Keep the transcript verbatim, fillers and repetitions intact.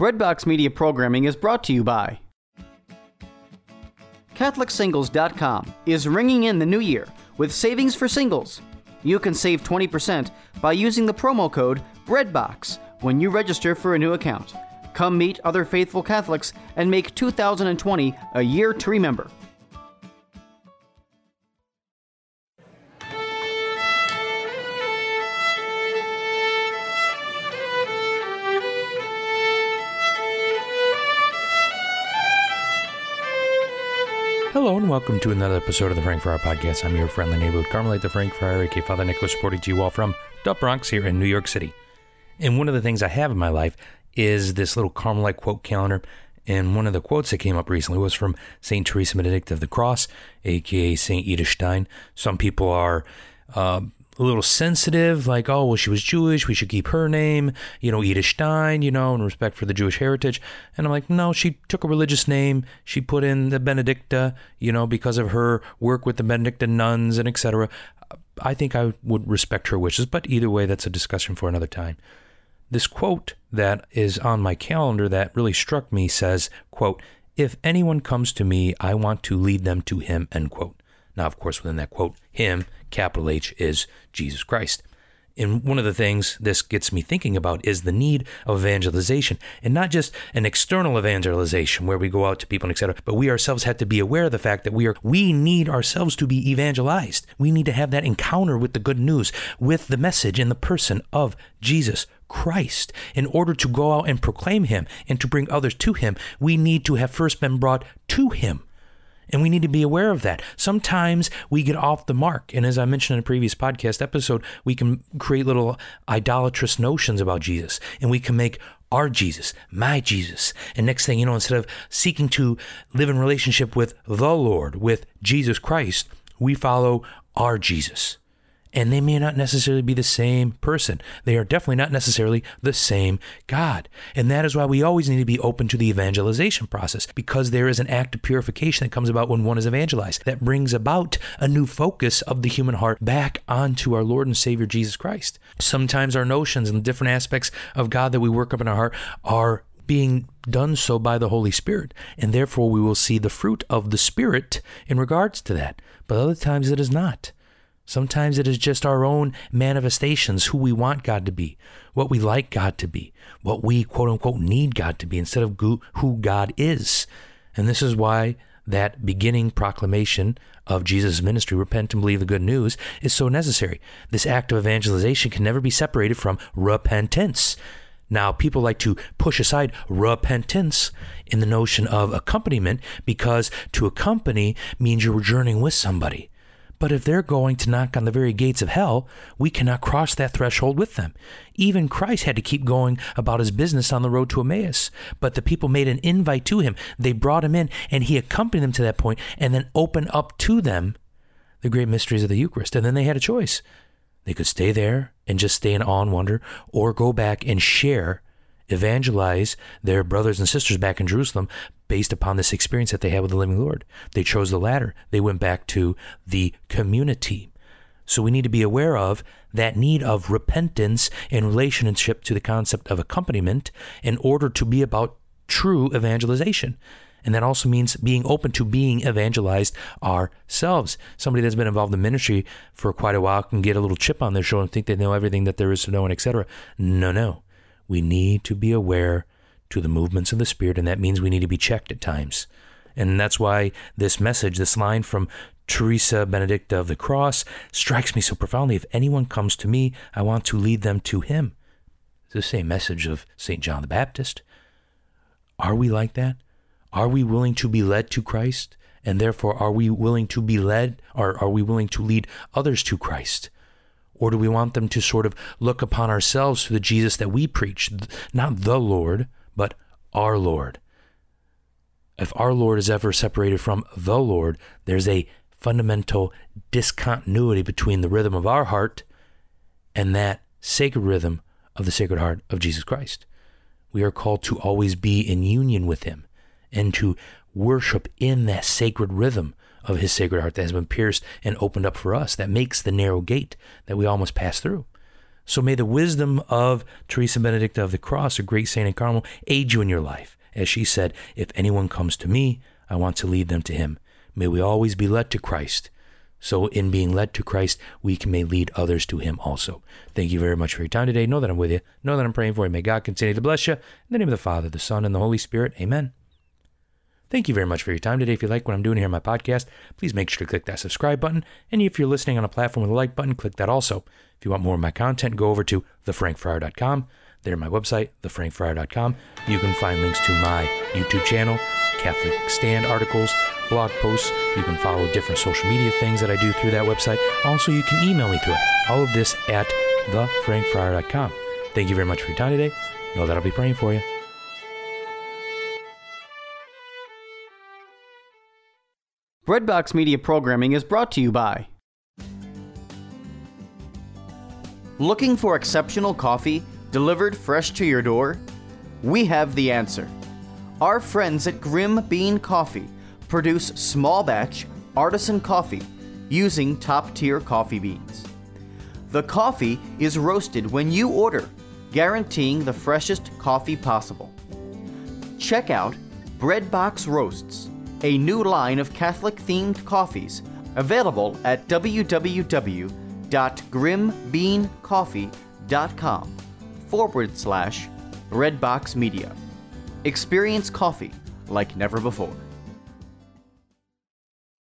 Breadbox Media programming is brought to you by Catholic Singles dot com is ringing in the new year with savings for singles. You can save twenty percent by using the promo code BREADBOX when you register for a new account. Come meet other faithful Catholics and make two thousand twenty a year to remember. Hello and welcome to another episode of the Frank Friar Podcast. I'm your friendly neighborhood Carmelite, the Frank Friar, aka Father Nicholas, reporting to you all from the Bronx here in New York City. And one of the things I have in my life is this little Carmelite quote calendar. And one of the quotes that came up recently was from Saint Teresa Benedicta of the Cross, aka Saint Edith Stein. Some people are uh, a little sensitive, like, oh, well, she was Jewish, we should keep her name, you know, Edith Stein, you know, in respect for the Jewish heritage. And I'm like, no, she took a religious name, she put in the Benedicta, you know, because of her work with the Benedictine nuns and et cetera. I think I would respect her wishes, but either way, that's a discussion for another time. This quote that is on my calendar that really struck me says, quote, "If anyone comes to me, I want to lead them to him," end quote. Now, of course, within that quote, him, capital H, is Jesus Christ. And one of the things this gets me thinking about is the need of evangelization, and not just an external evangelization where we go out to people and et cetera, but we ourselves have to be aware of the fact that we are, we need ourselves to be evangelized. We need to have that encounter with the good news, with the message in the person of Jesus Christ. In order to go out and proclaim him and to bring others to him, we need to have first been brought to him. And we need to be aware of that. Sometimes we get off the mark. And as I mentioned in a previous podcast episode, we can create little idolatrous notions about Jesus. And we can make our Jesus, my Jesus. And next thing you know, instead of seeking to live in relationship with the Lord, with Jesus Christ, we follow our Jesus. And they may not necessarily be the same person. They are definitely not necessarily the same God. And that is why we always need to be open to the evangelization process, because there is an act of purification that comes about when one is evangelized that brings about a new focus of the human heart back onto our Lord and Savior Jesus Christ. Sometimes our notions and different aspects of God that we work up in our heart are being done so by the Holy Spirit, and therefore we will see the fruit of the Spirit in regards to that. But other times it is not. Sometimes it is just our own manifestations, who we want God to be, what we like God to be, what we quote unquote need God to be, instead of who God is. And this is why that beginning proclamation of Jesus' ministry, repent and believe the good news, is so necessary. This act of evangelization can never be separated from repentance. Now, people like to push aside repentance in the notion of accompaniment, because to accompany means you're journeying with somebody. But if they're going to knock on the very gates of hell, we cannot cross that threshold with them. Even Christ had to keep going about his business on the road to Emmaus. But the people made an invite to him. They brought him in, and he accompanied them to that point and then opened up to them the great mysteries of the Eucharist. And then they had a choice. They could stay there and just stay in awe and wonder, or go back and share, evangelize their brothers and sisters back in Jerusalem based upon this experience that they had with the living Lord. They chose the latter. They went back to the community. So we need to be aware of that need of repentance in relationship to the concept of accompaniment in order to be about true evangelization. And that also means being open to being evangelized ourselves. Somebody that's been involved in ministry for quite a while can get a little chip on their shoulder and think they know everything that there is to know, and et cetera. No, no. We need to be aware to the movements of the Spirit, and that means we need to be checked at times. And that's why this message, this line from Teresa Benedicta of the Cross, strikes me so profoundly. If anyone comes to me, I want to lead them to him. It's the same message of Saint John the Baptist. Are we like that? Are we willing to be led to Christ? And therefore, are we willing to be led, or are we willing to lead others to Christ? Or do we want them to sort of look upon ourselves through the Jesus that we preach? Not the Lord, but our Lord. If our Lord is ever separated from the Lord, there's a fundamental discontinuity between the rhythm of our heart and that sacred rhythm of the Sacred Heart of Jesus Christ. We are called to always be in union with him and to worship in that sacred rhythm of his Sacred Heart that has been pierced and opened up for us, that makes the narrow gate that we all must pass through. So may the wisdom of Teresa Benedicta of the Cross, a great saint in Carmel, aid you in your life. As she said, if anyone comes to me, I want to lead them to him. May we always be led to Christ. So in being led to Christ, we can may lead others to him also. Thank you very much for your time today. Know that I'm with you. Know that I'm praying for you. May God continue to bless you. In the name of the Father, the Son, and the Holy Spirit. Amen. Thank you very much for your time today. If you like what I'm doing here on my podcast, please make sure to click that subscribe button. And if you're listening on a platform with a like button, click that also. If you want more of my content, go over to the frank friar dot com. There, my website, the frank friar dot com. You can find links to my YouTube channel, Catholic Stand articles, blog posts. You can follow different social media things that I do through that website. Also, you can email me through it. All of this at the frank friar dot com. Thank you very much for your time today. Know that I'll be praying for you. Breadbox Media programming is brought to you by... Looking for exceptional coffee delivered fresh to your door? We have the answer. Our friends at Grim Bean Coffee produce small batch artisan coffee using top-tier coffee beans. The coffee is roasted when you order, guaranteeing the freshest coffee possible. Check out Breadbox Roasts, a new line of Catholic-themed coffees available at www.grimbeancoffee.com forward slash Breadbox Media. Experience coffee like never before.